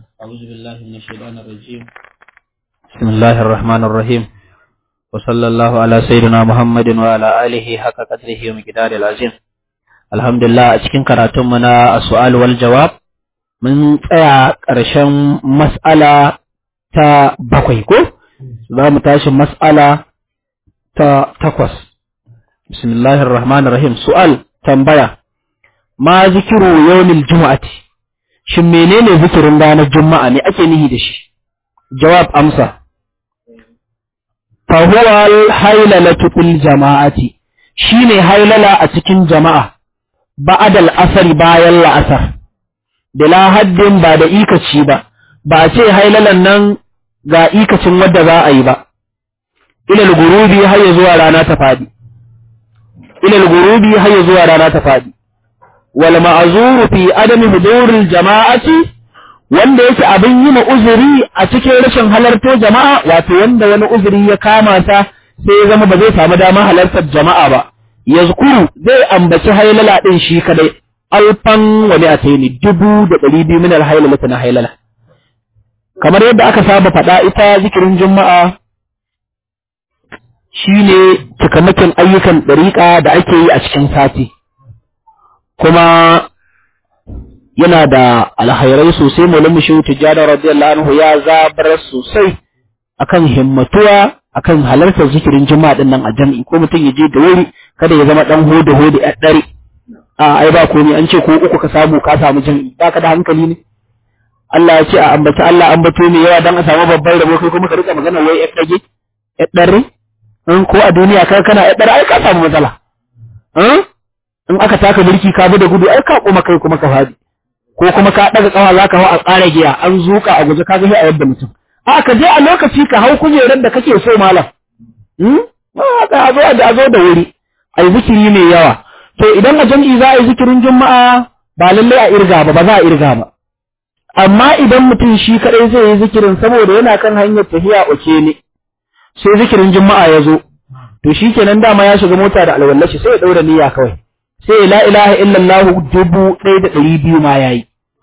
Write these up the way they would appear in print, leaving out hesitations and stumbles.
أعوذ بالله من الشيطان الرجيم. بسم الله الرحمن الرحيم. وصلى الله على سيدنا محمد وعلى آله حق قدره ومقداره العظيم. الحمد لله. a cikin karatun mu na su'al wal jawab mun tsaya ƙarshen mas'ala ta 7 ko za mu tashi mas'ala ta 8. Bismillahir rahmanir rahim. Su'al, tambaya, ma zikiru yawmil jumu'ati, shin menene zikirin ranar juma'a, ne ake nihi da shi? Jawab, amsa, fa huwa al-haylalatu fil jama'ati, shine haylala a cikin jama'a ba'da al-asr, bayan la'asar, bila haddin, ba da ikaci ba ce haylalan nan ga ikacin wadda za a yi ba, ilal gurubi har zuwa rana ta fadi, wal ma'zuru fi adami huduril jama'ati, wanda yake abin yi ma uzuri a cikin rashin halartar jama'a, wato wanda wani uzuri ya kama ta sai ya zama ba zai samu damar halartar jama'a ba, yazkuru zai ambaci hailala din shi kadai, alfan wa mi'ataini, 200 min al-haylalati na hailala. Kamar yadda aka saba faɗa, ita zikirin juma'a shine cikamakin ayyukan dariƙa da ake yi a cikin sati, kuma yana da alhairai sosai. Maulana Shehu Tijjani radiyallahu anhu ya zabar sosai akan himmatuwa akan halartar zikirin juma'a din nan a jami'i, ko mutum ya je da wuri, kada ya zama dan hoda ya dare. Ai ba komai, an ce ko uku ka samu jami'i, baka da hankali ne? Allah ya ce a ambaci Allah ambato ne yawa dan a samu babban rabo, kai kuma ka rika magana wai ya dage ya dare. In ko a duniya kai kana ya dare, ai ka samu matsala. In aka taka birki ka bi da gudu, ai ka kuma kai kuma ka fadi, ko kuma ka daga kawa zaka hau a tsara giya, an zuka a guje, ka ga a yadda mutum. Ka je a lokaci ka hau kujerar da kake so malam. Ka zo da wuri ai zikiri mai yawa. To idan a jami'i za a yi zikirin juma'a, ba lalle a irga ba za a irga ba. Amma idan mutum shi kadai zai yi zikirin saboda yana kan hanyar tafiya oke ne, sai zikirin juma'a ya zo, to shikenan dama ya shiga mota da alwallashi, sai ya daura niyya kawai, sai la ilaha illallah 1200 ma yayi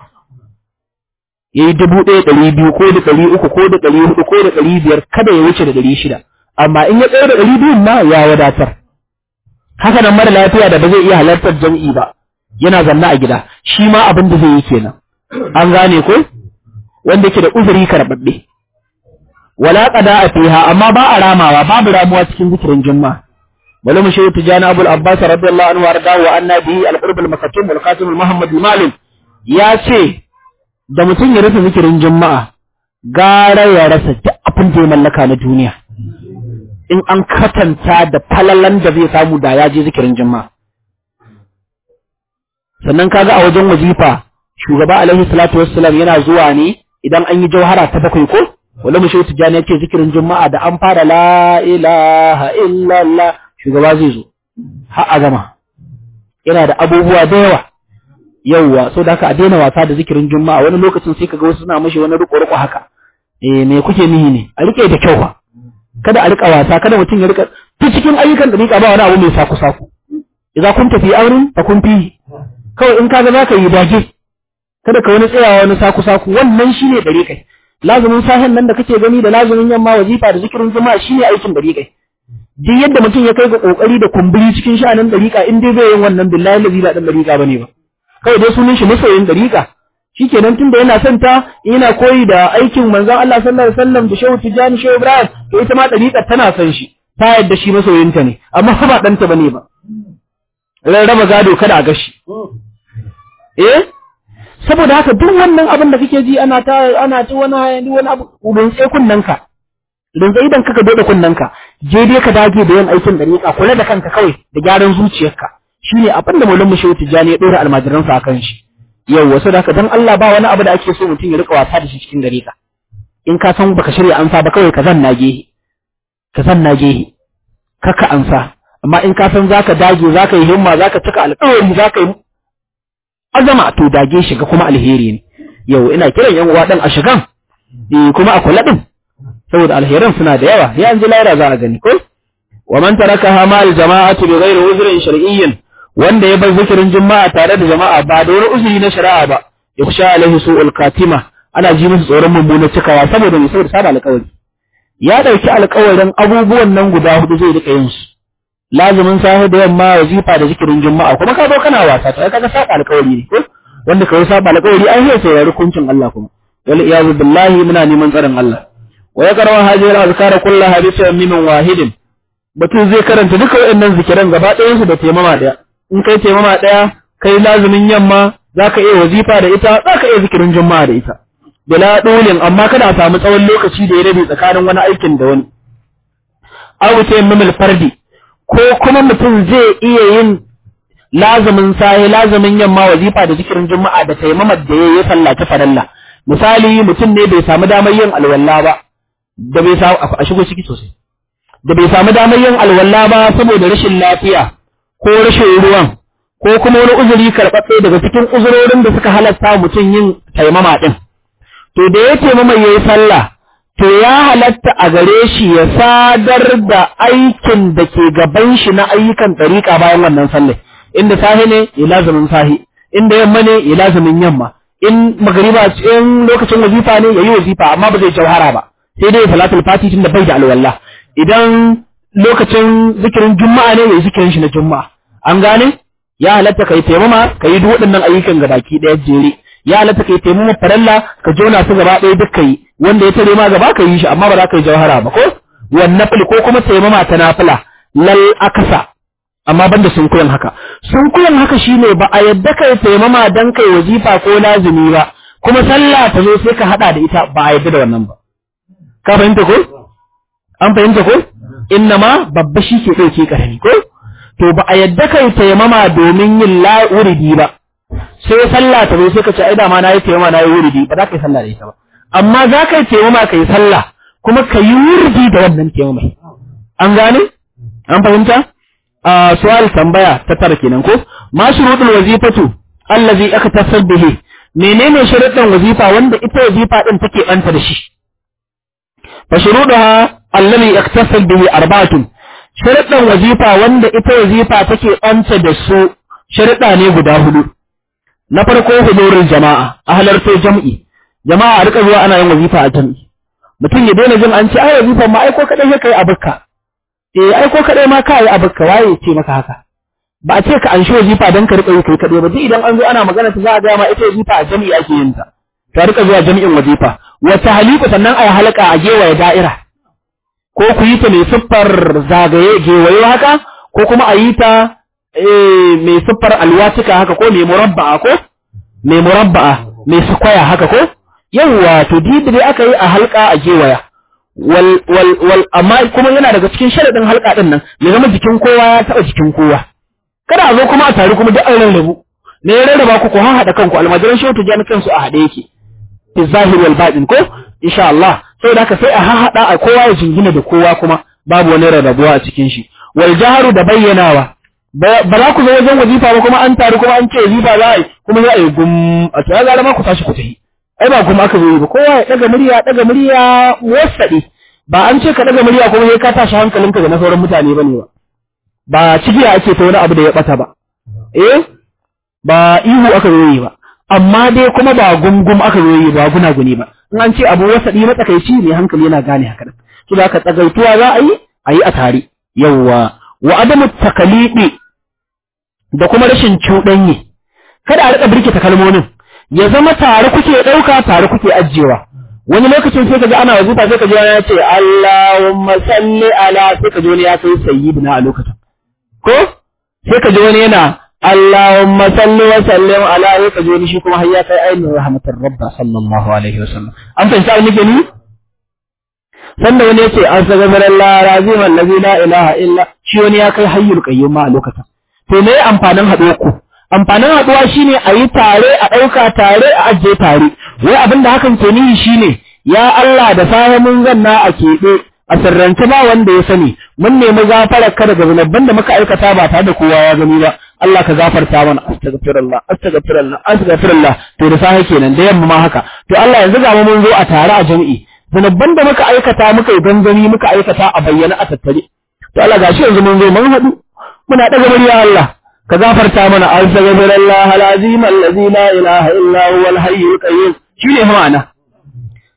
1200 ko da 300 ko da 400 ko da 500, kada ya wuce da 600. Amma in ya tsaya da 200 ma ya wadatar. Haka nan mara lafiya da ba zai iya halartar jami'i ba, yana zanna a gida, shi ma abin da zai yi kenan. An gane ko? Wanda yake da uzuri karbabbe. Wala qada'a fiha, amma ba a ramawa, babu ramuwa cikin zikirin juma'a. Maulana Shehu Tijjani Abul Abbas radiyallahu anhu warda wa annabi al-qurb al-makatum wal khatim al-muhammad al-malim ya ce da mutum ya rasa zikirin juma'a gara ya rasa duk abin da ya mallaka na duniya, in an katanta da falalan da zai samu da ya je zikirin juma'a. Sannan kaga a wajen wazifa shugaba alaihi salatu wassalam yana zuwa ne idan an yi jauhara ta 7 ko wala mu Shehu Tijjani yake zikirin juma'a da an fara la ilaha illallah, shugaba zai zo har a gama. Yana da abubuwa da yawa so da haka a daina wasa da zikirin juma'a. Wani lokacin sai kaga wasu suna mashi wani riko haka, me kuke nihi ne? A rike da kyau ba, kada a rika wasa, kada mutum ya rika ta cikin ayyukan da rika ba wani abu mai saku idan kun tafi auren fa kun fi kawai, in kaga zaka yi dage, kada ka wani tsayawa wani saku wannan shine dare kai. Lazumin sahen nan da kake gani da lazumin yamma, wazifa da zikirin juma'a shine aikin dare kai. Duk yadda mutum ya kai ga kokari da kumburi cikin sha'anin dariƙa, in dai zai yin wannan billahi lazi ba dan dariƙa bane ba, kai dai sunan shi masoyin dariƙa. Shikenan tunda yana son ta, yana koyi da aikin manzon Allah sallallahu alaihi wasallam da Shehu Tijani, Shehu Ibrahim, to ita ma dariƙa tana son shi, ta yadda shi masoyinta ne, amma fa ba danta bane ba. Rarraba gado kada a gashi. Saboda haka duk wannan abin da kake ji ana ta wani abu, ubin sai kunnanka. Idan sai idan kaka dole kunnanka, je dai ka dage da yin aikin dariƙa, kula da kanka kawai da gyaran zuciyarka. Shine abin da Maulana Shehu Tijjani ya dora almajiransa akan shi. Yawwa, saboda haka dan Allah ba wani abu da ake so mutum ya rika wasa da shi cikin dariƙa. In ka san baka shirya ansa ba, kawai ka zanna gehe. Kaka ansa. Amma in ka san zaka dage, zaka yi himma, zaka cika alƙawari, zaka yi azama, to dage shiga kuma alheri ne. Yau ina kiran yan uwa dan a shigan, kuma a kula din, saboda alheran suna da yawa. Ya anji laira za a gani ko? Wa man tarakaha ma al-jama'ati bi ghairi uzrin shar'iyyin, wanda ya bar zikirin juma'a tare da jama'a ba da wani uzuri na shari'a ba, yakhsha alaihi su'ul katima, ana ji musu tsoron mummunar cikawa saboda mai saboda saba alƙawari ya dauki alƙawarin abubuwan nan guda hudu zai rika yin su lazumin safe da yamma wazifa da zikirin juma'a kuma ka zo kana wasa to kaga saba alƙawari ne ko wanda kai saba alƙawari ai sai saurari hukuncin Allah kuma wal iyazu billahi muna neman tsaron Allah wa yaqra hadhihi al-azkara kullaha bi tayammin wahidin mutum zai karanta duka waɗannan zikiran gaba ɗayan su da taimama daya in kai taimama daya kai lazumin yamma zaka iya wazifa da ita zaka iya zikirin juma'a da ita bila dolin amma kada a samu tsawon lokaci da ya rabe tsakanin wani aikin da wani aw tayammul fardi ko kuma mutum zai iya yin lazumin sai lazumin yamma wazifa da zikirin juma'a da taimamar da yayi sallaci faralla misali mutum ne bai samu damar yin alwala ba da bai samu a shigo ciki sosai da bai samu damar yin alwala ba saboda rashin lafiya ko rashin ruwan ko kuma wani uzuri karɓaɓɓe daga cikin uzurorin da suka halatta mutum yin taimama din to da ya taimama yayi sallah to ya halatta a gare shi ya sadar da aikin da ke gaban shi na ayyukan ɗariƙa bayan wannan sallah inda sahi ne ya lazumin sahi inda yamma ne ya lazumin yamma in magariba in lokacin wazifa ne yayi wazifa amma ba zai jauhara ba sai dai salatul fati tunda bai da alwala idan lokacin zikirin juma'a ne yayi zikirin shi na juma'a an gane ya halatta kai taimama kai duk waɗannan ayyukan gabaki ɗaya jere ya halatta kai taimama faralla ka jona su gaba ɗaya duk kai wanda ya tare ma gaba ka yi shi amma ba za ka yi jawhara ba ko wan nafil ko kuma taimama ta nafila lal akasa amma banda sunkuyan haka shine ba a yadda kai taimama dan kai wazifa ko lazimi ba kuma sallah ta zo sai ka hada da ita ba a yadda da wannan ba ka fahimta ko an fahimta ko innama babba shi ke dauke karami ko to ba a yadda kai taimama domin yin wuridi ba sai sallah ta zo sai ka ce ai da ma nayi taimama nayi wuridi ba za ka yi sallah da ita ba amma za ka yi taimama ka yi sallah kuma ka yi wurdi da wannan taimama an gane an fahimta su'al tambaya ta tara kenan ko ma shuruɗul wazifatu allazi aka tasar bihi menene sharuɗin wazifa wanda ita wazifa din take banta da shi fa shuruɗuha allazi iktasal bihi arba'atun sharuɗin wazifa wanda ita wazifa take banta da su sharuɗa ne guda hudu na farko hudurul jama'a a halartar jam'i jama'a a rika zuwa ana yin wazifa a jam'i mutum ya daina jin an ce ai wazifan ma aiko kadai sai kai abukka aiko kadai ma kai abukka waye ce maka haka ba a ce ka anshi wazifa dan ka rika yi kai kadai ba duk idan an zo ana magana ta za a ga ma ita wazifa a jam'i ake yin ta to rika zuwa jami'in wazifa wa tahliqu sannan ai halaka a gewaye da'ira ko ku yi ta mai siffar zagaye gewaye haka ko kuma a yi ta mai siffar alwatika haka ko mai murabba'a mai square haka ko yawa to dai aka yi a halka a gewaya wal amma kuma yana daga cikin sharadin halka din nan ya zama jikin kowa ya taba jikin kowa kada a zo kuma a tare kuma duk an rarrabu ne ya rarraba ku ko hada kanku almajiran shehu tijani kansu a hade yake fi zahir wal batin ko insha Allah saboda haka sai a hada a kowa ya jingina da kowa kuma babu wani rarrabuwa a cikin shi wal jaharu da bayyanawa ba za ku zo wajen wazifa ba kuma an taru kuma an ce wazifa za a yi kuma za a yi gum a tsaya gara ma ku tashi ku tafi ai ba kuma aka zo ba kowa ya daga murya wasadi ba an ce ka daga murya kuma sai ka tashi hankalinka ga na sauran mutane bane ba cikiya ake ta wani abu da ya bata ba ba ihu aka zo yi ba amma dai kuma ba gumgum aka zo yi ba gunaguni ba in an ce abu wasadi matsakaici ne hankali yana gane haka to da ka tsagaituwa za a yi a tare yawa wa adamu takalibi da kuma rashin cuɗanye kada a rika birkita kalmomin ya zama tare kuke ɗauka tare kuke ajiyewa wani lokacin sai ka ji ana wazifa sai ka ji wani ya ce Allahumma salli ala sai ka ji wani ya kai sayyidina a lokacin ko sai ka ji wani yana Allahumma salli wa sallim ala sai ka ji wani shi kuma har ya kai ainihin rahmatar rabba sallallahu alaihi wasallam an fahimci abin nake ni sanda wani ya ce astaghfirullah razim allazi la ilaha illa shi wani ya kai hayyul qayyum ma a lokacin to me amfanin haɗuwar ku amfanin haɗuwa shine a yi tare a ɗauka tare a ajiye tare wai abin da hakan ke nihi shine ya Allah da safe mun zanna a keɓe a sirrance ba wanda ya sani mun nemi gafarar ka daga zunubban da muka aikata ba tare da kowa ya gani ba Allah ka gafarta mana astaghfirullah to da safe kenan da yamma ma haka to Allah yanzu ga mun zo a tare a jami'i zunubban da muka aikata muka yi gangami muka aikata a bayyana a tattare to Allah gashi yanzu mun zo mun haɗu muna daga murya Allah ka gafarta mana astaghfirullah alazim allazi la ilaha illa huwa alhayyul qayyum shine ma'ana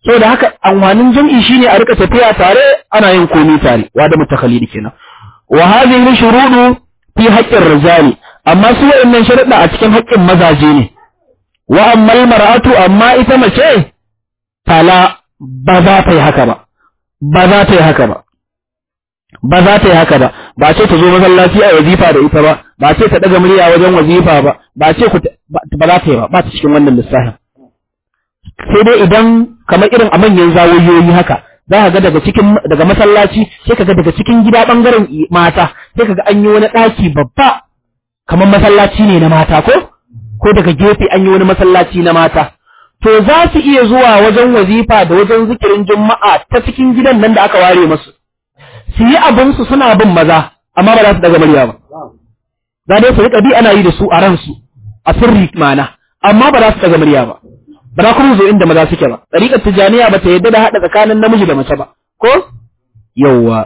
saboda haka amfanin jam'i shine a rika tafiya tare ana yin komai tare wa da mutakallidi kenan wa hadhihi shurudu fi haqqir rijali amma su wayannan sharuɗa a cikin haƙƙin mazaje ne wa ammal mar'atu amma ita mace fala ba za ta yi haka ba ba za ta yi haka ba ba za ta yi haka ba ba ce ta zo masallaci a wazifa da ita ba ba ce ta daga murya wajen wazifa ba ba ce ba za ta yi ba ta cikin wannan lissafin sai dai idan kamar irin a manyan zawoyoyi haka za ka ga daga masallaci sai ka ga daga cikin gida bangaren mata sai ka ga an yi wani ɗaki babba kamar masallaci ne na mata ko daga gefe an yi wani masallaci na mata to za su iya zuwa wajen wazifa da wajen zikirin juma'a ta cikin gidan nan da aka ware masu su yi abinsu suna bin maza amma ba za su daga murya ba za dai su riƙa bi ana yi da su a ransu a sirri mana amma ba za su daga murya ba ba za kuma zo inda maza suke ba ɗariƙar tijaniya ba ta yadda da haɗa tsakanin namiji da mace ba ko yawwa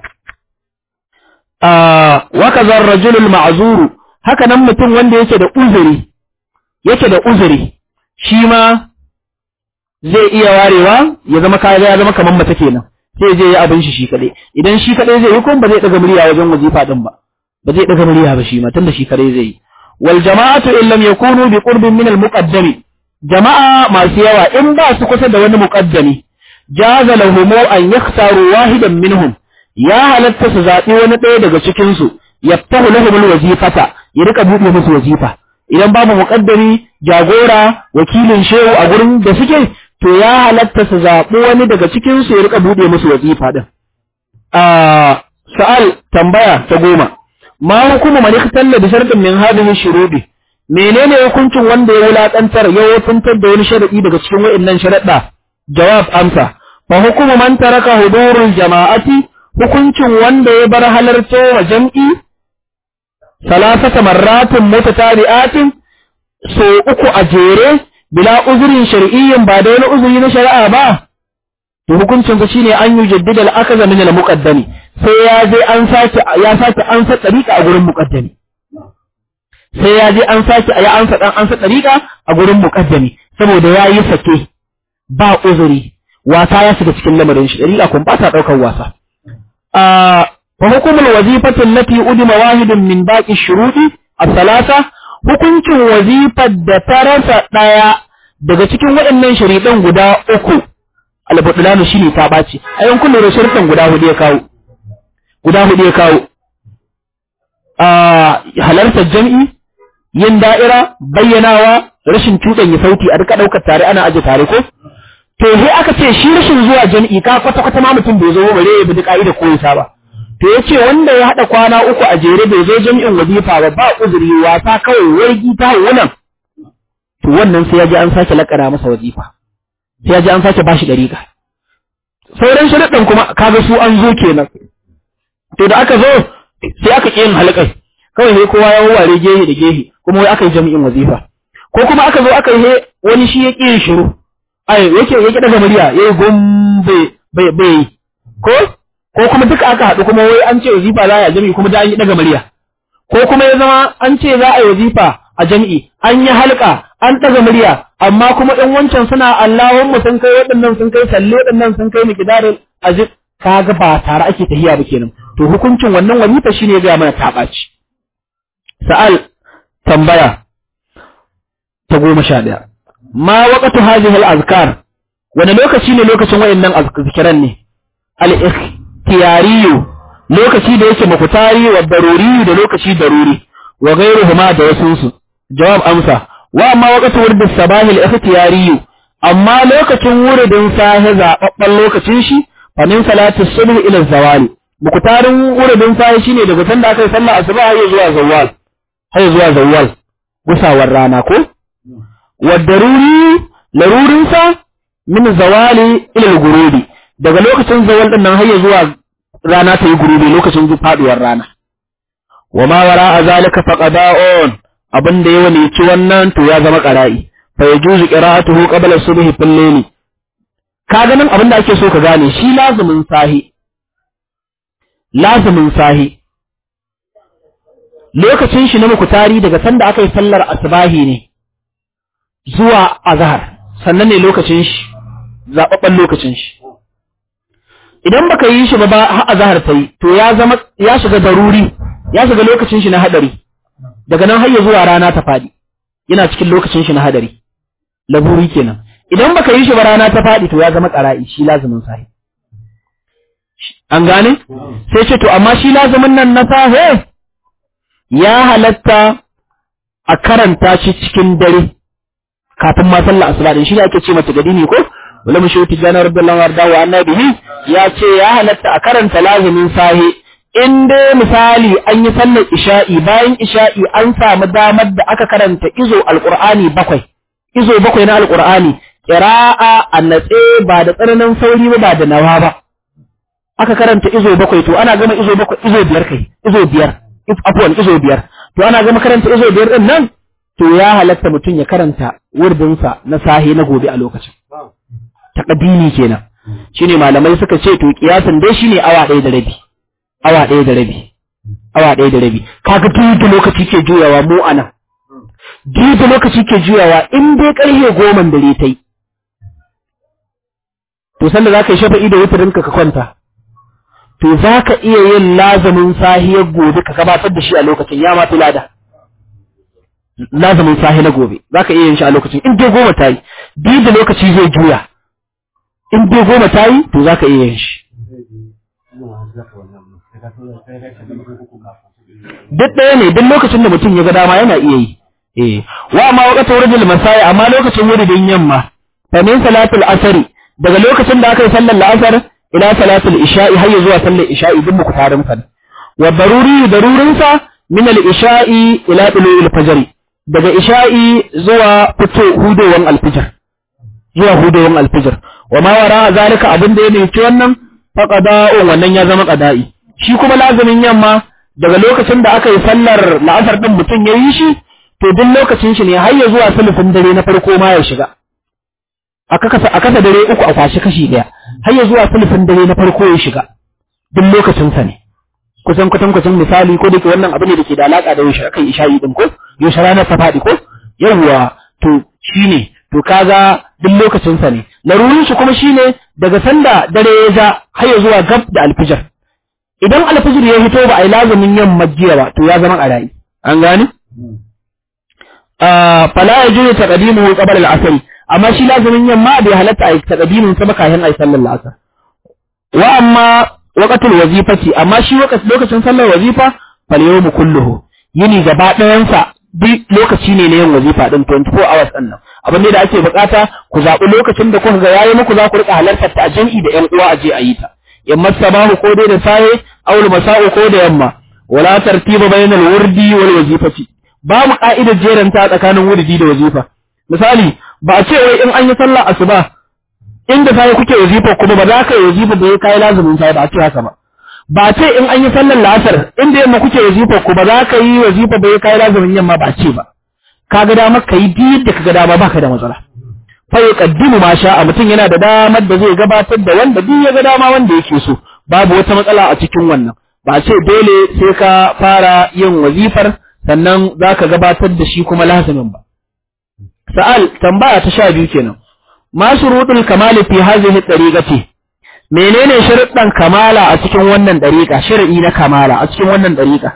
wa kaza rajulul ma'zuru haka nan mutum wanda yake da uzuri shi ma zai iya warewa ya zama kamar mace kenan sai je ya abin shi kadai idan shi kadai zai yi kuma ba zai daga murya wajen wazifa din ba zai daga murya ba shi ma tunda shi kadai zai yi wal jama'atu in lam yakunu bi qurbin min al muqaddami jama'a masu yawa in ba su kusa da wani muqaddami jaza lahum an yakhtaru wahidan minhum ya halatta su zabi wani ɗaya daga cikin su yaftahu lahum al wazifata ya rika buɗe musu wazifa idan babu muqaddami jagora wakilin shehu a gurin da suke to ya halatta su zaɓi wani daga cikin su ya rika buɗe musu wazifa din sa'al tambaya ta 10 ma hukumu man ikhtalla bi shartin min hadhihi shurubi menene hukuncin wanda ya wulakantar ya wofintar da wani sharadi daga cikin wayannan sharadda jawab amsa fa hukumu man taraka hudurul jama'ati hukuncin wanda ya bar halarta wa jam'i salasata marratin mutatabi'atin so uku a jere bila uzurin shar'iyyin ba da wani uzuri na shari'a ba to hukuncin sa shine an yujaddida al-akaza min al-muqaddami sai ya je an sake an sa tariqa a gurin muqaddami sai ya je an sa tariqa a gurin muqaddami saboda yayi sake ba uzuri wasa ya shiga cikin lamarin shi tariqa kun ba ta daukar wasa fa hukumul wazifati allati udima wahidun min baqi shuruti as-salasa hukuncin wazifar da ta rasa ɗaya daga cikin waɗannan shariɗan guda uku albudulanu shi ne ta ɓaci a yankun da shariɗan guda hudu ya kawo halartar jam'i yin da'ira bayyanawa rashin cuɗanya sauti a duka ɗaukar tare ana aje tare ko to sai aka ce shi rashin zuwa jam'i ka kwata-kwata ma mutum bai zo bare ya bi duk ka'ida ko yasa ba to yace wanda ya hada kwana uku a jere bai zo jami'in wazifa ba uzuri wasa kawai wargi ta wannan to wannan sai ya ji an sake lakara masa wazifa sai ya ji an sake bashi dariƙa sauran sharuɗan kuma kaga su an zo kenan to da aka zo sai aka yin halƙai kawai sai kowa ya ware gehe da gehe kuma wai aka yi jami'in wazifa ko kuma aka zo aka yi wani shi ya ƙi shiru ai yake daga murya yayi gombe bai ko kuma duka aka haɗu kuma wai an ce wazifa za a yi jami'i kuma da an yi daga murya ko kuma ya zama an ce za a yi wazifa a jami'i an yi halka an daga murya amma kuma ɗan wancan suna Allahumma sun kai waɗannan sun kai salle waɗannan sun kai miqdarul ajib kaga ba tare ake tahiya ba kenan to hukuncin wannan wazifa shine ya ga mana ta ɓaci sa'al tambaya ta 11 ma waqtu hadhihi al-azkar wani lokaci ne lokacin wayannan azkiran ne al-ikhtiyariyu lokaci da yake makutari wa daruri da lokaci daruri wa ghayruhuma da wasunsu jawab amsa wa amma waqtu wurd as-sabah al-ikhtiyariyu amma lokacin wuridin sahi zababban lokacin shi fa min salati as-subh ila az-zawali makutarin wuridin sahi shine daga sanda aka yi sallar asuba har zuwa zawal gusawar rana ko wa daruri larurinsa min zawali ila al-ghurubi daga lokacin zawal din nan har zuwa rana ta yi gurubi lokacin faduwar rana wa ma wara'a zalika faqada'un abinda yawa ne ci wannan to ya zama qara'i fa yajuzu qira'atuhu qabla subhi fil layli kaga nan abinda ake so ka gane shi lazumin sahi lokacin shi na mukutari daga sanda aka yi sallar asbahi ne zuwa azhar sannan ne lokacin shi zababban lokacin shi idan baka yi shi ba har azhar ta yi to ya shiga daruri ya shiga lokacin shi na hadari daga nan har ya zuwa rana ta fadi yana cikin lokacin shi na hadari laburi kenan idan baka yi shi ba rana ta fadi to ya zama qara'i shi lazumin sahi an gane sai ce to amma shi lazumin nan na sahi ya halatta a karanta shi cikin dare kafin ma sallar asuba din shi ne ake ce mata gadini ko wala mushawti jana rabbillahu warda wa annabihi ya ce ya halatta a karanta lazumin sahi in dai misali an yi sallar isha'i bayan isha'i an samu damar da aka karanta izo alqur'ani 7 izo 7 na alqur'ani qira'a annatse ba da tsananin sauri ba da nawa ba aka karanta izo 7 to ana gama izo 7 izo 5 kai izo 5 afwan izo 5 to ana gama karanta izo 5 din nan to ya halatta mutum ya karanta wurdinsa na sahi na gobe a lokacin taqdimi kenan shine malamai suka ce to kiyasin dai shine awa 1 da rabi awa 1 da rabi awa 1 da rabi kaga duk lokaci ke juyawa mu ana duk lokaci ke juyawa in dai karfe 10 dare tai to sanda zaka yi shafa'i da wutrinka ka kwanta to zaka iya yin lazumin sahiyar gobe ka gabatar da shi a lokacin ya ma lada lazumin sahi na gobe zaka iya yin shi a lokacin in dai 10 tayi duk da lokaci zai juya in dai 10 tayi to zaka iya yin shi duk ɗaya ne duk lokacin da mutum ya ga dama yana iya yi wa amma waqtu wurdil masai amma lokacin wuridin yamma fa min salatul asri daga lokacin da aka yi sallar la'asar ila salatul isha'i har zuwa sallar isha'i duk muku tarin sa wa darurin sa min al-isha'i ila tulu'il fajr daga isha'i zuwa hudowan al-fajr zuwa hudowan al-fajr wa ma wara zalika abin da yake wannan faqada'un wannan ya zama qada'i shi kuma lazumin yamma daga lokacin da aka yi sallar la'asar din mutum yayi shi to duk lokacin shi ne har ya zuwa sulufin dare na farko ma ya shiga aka kasa dare uku a kwashi kashi daya har ya zuwa sulufin dare na farko ya shiga duk lokacin sa ne kusan misali ko dake wannan abu ne dake da alaka da yaushe akan isha'i din ko yaushe ranar ta fadi ko yawwa to shine to kaga duk lokacin sa ne larurin shi kuma shine daga sanda dare ya ja har ya zuwa gab da alfijir idan alfijir ya fito ba ai lazumin yamma jiya ba to ya zama qara'i an gane fala yajuzu taqdimuhu qabla al-asr amma shi lazumin yamma bai halatta ai taqdimin sa ba kafin ai sallar al-asr wa amma waqtul wazifati amma shi lokacin sallar wazifa fal yawmu kulluhu yini gaba ɗayan sa duk lokaci ne na yin wazifa din 24 hours din nan abin da ake bukata ku zabi lokacin da kuka ga yayi muku za ku rika halartar ta jami'i da ƴan uwa aje ayi ta yamma sabahu ko dai da saye aw masa'u ko da yamma wala tartiba bainal wurdi wal wazifati babu ka'idar jeranta tsakanin wurdi da wazifa misali ba a ce wai in an yi sallah asuba inda sai kuke wazifa kuma ba za ka yi wazifa da kai lazumin sai ba a ce haka ba ba ce in an yi sallar la'asar inda yamma kuke wazifa ku ba za ka yi wazifa da kai lazumin yamma ba ce ba kaga dama kai biyar da kaga dama baka da matsala fa yaqaddimu ma sha'a mutum yana da damar da zai gabatar da wanda duk ya ga dama wanda yake so babu wata matsala a cikin wannan ba ce dole sai ka fara yin wazifar sannan zaka gabatar da shi kuma lazumin ba sa'al tambaya ta 12 kenan ma shurutul kamali fi hadhihi tariqati menene sharuɗan kamala a cikin wannan dariqa shar'i na kamala a cikin wannan dariqa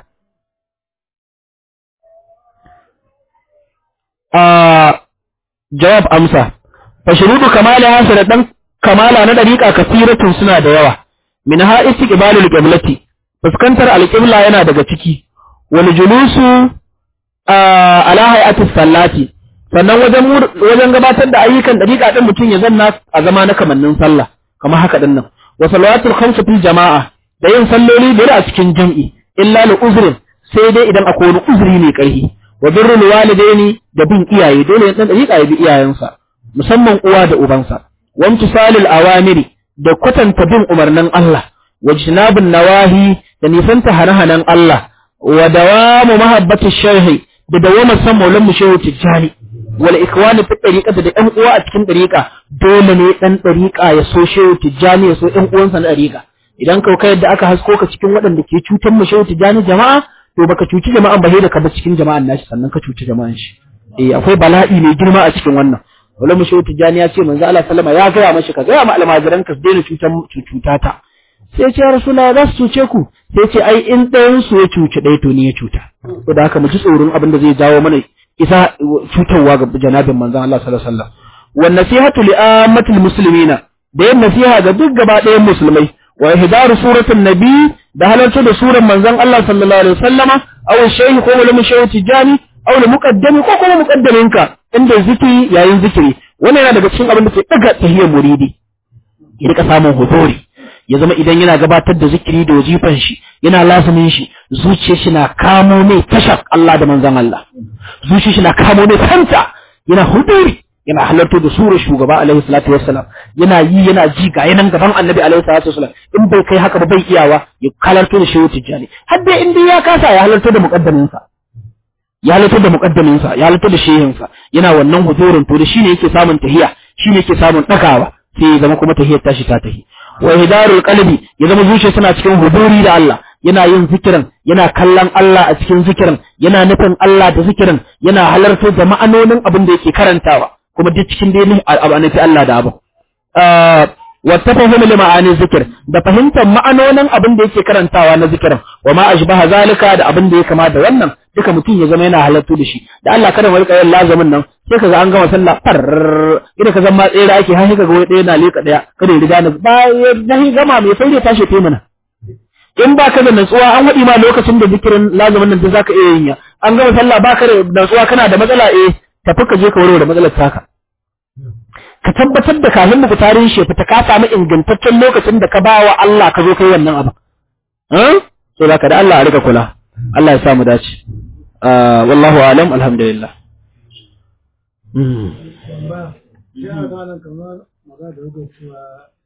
jawab amsa fa shurutu kamala sharuɗan kamala na dariqa kasiratun suna da yawa minha istiqbalul qiblati fuskantar alqibla yana daga ciki wal julusu ala hay'atis sallati sannan wajen gabatar da ayyukan dariqa din mutum ya zanna a zama na kamannin sallah kamar haka din nan wa salawatul khamsu fil jama'a da yin salloli biyar a cikin jam'i illa li uzrin sai dai idan akwai wani uzuri ne karhi wa birrul walidaini da bin iyaye dole dan dariqa ya bi iyayensa musamman uwa da ubansa wa imtisalil awamiri da kwatanta bin umarnin Allah wa jinabun nawahi da nisanta hanahanan Allah wa dawamu mahabbati sharhi da dawama san maulan mu shehu tijjani wal ikwani fi dariqati da ɗan uwa a cikin dariqa dole ne ɗan dariqa ya so shehu tijjani ya so ɗan uwansa na dariqa idan kai yadda aka hasko ka cikin waɗanda ke cutar mu shehu tijjani jama'a to baka cuci jama'an ba da ka ba cikin jama'an nashi sannan ka cuci jama'an shi akwai bala'i mai girma a cikin wannan wala mushehu tijani ya ce manzo Allah sallama ya gaya mashi ka gaya ma almajiran ka su daina cutata sai ce ya rasulullahi za su cuce ku sai ce ai in ɗayan su ya cuci ɗaya to ni ya cuta to da haka mu ji tsoron abin da zai jawo mana isa cutarwa ga janabin manzon Allah sallallahu alaihi wasallam wan nasihatu li ammatil muslimina da yin nasiha ga duk gaba ɗayan musulmai wa ihdaru suratul nabi da halarta da suran manzon Allah sallallahu alaihi wasallama aw shaykh ko wala mushayyih tijani aw la muqaddami ko kuma muqaddaminka inda zikiri yayin zikiri wannan yana daga cikin abin da ke daga tahiyyar muridi ya rika samun huduri ya zama idan yana gabatar da zikiri da wajifan shi yana lazumin shi zuciyar shi na kamo mai tashar Allah da manzon Allah zuciyar shi na kamo mai fanta yana huduri yana halarta da surar shugaba alaihi salatu wassalam yana yi yana ji ga yanan gaban annabi alaihi salatu wassalam in bai kai haka ba bai iyawa ya halarta da shehu tijjani har dai in dai ya kasa ya halarta da muqaddamin sa ya halarta da muqaddamin sa ya halarta da shehin sa yana wannan hudurin to da shine yake samun tahiya shine yake samun dakawa sai ya zama kuma tahiyar tashi ta tahi wa hidarul qalbi ya zama zuciya tana cikin huduri da Allah yana yin zikirin yana kallon Allah a cikin zikirin yana nufin Allah da zikirin yana halarta da ma'anonin abin da yake karantawa kuma duk cikin dai nufi Allah da abu wa tafahum li ma'ani zikir da fahimtar ma'anonin abin da yake karantawa na zikirin wa ma ashbaha zalika da abin da ya kama da wannan duka mutum ya zama yana halartu da shi da Allah kada mu rika yin lazamin nan sai kaga an gama sallah far idan ka zama tsere ake har kaga wai ɗaya na leka ɗaya kada ya riga na bayan nahi gama mai sai ya tashi fe mana in ba ka da natsuwa an wadi ma lokacin da zikirin lazamin nan da zaka iya yin ya an gama sallah ba ka da natsuwa kana da matsala tafi ka je ka warware matsalar taka ka tabbatar da kafin muku tarihin shi fita ka samu ingantaccen lokacin da ka ba wa Allah ka zo kai wannan abu so zaka da Allah a rika kula Allah ya samu dace wallahu alam alhamdulillah ya ga nan kamar magana da cewa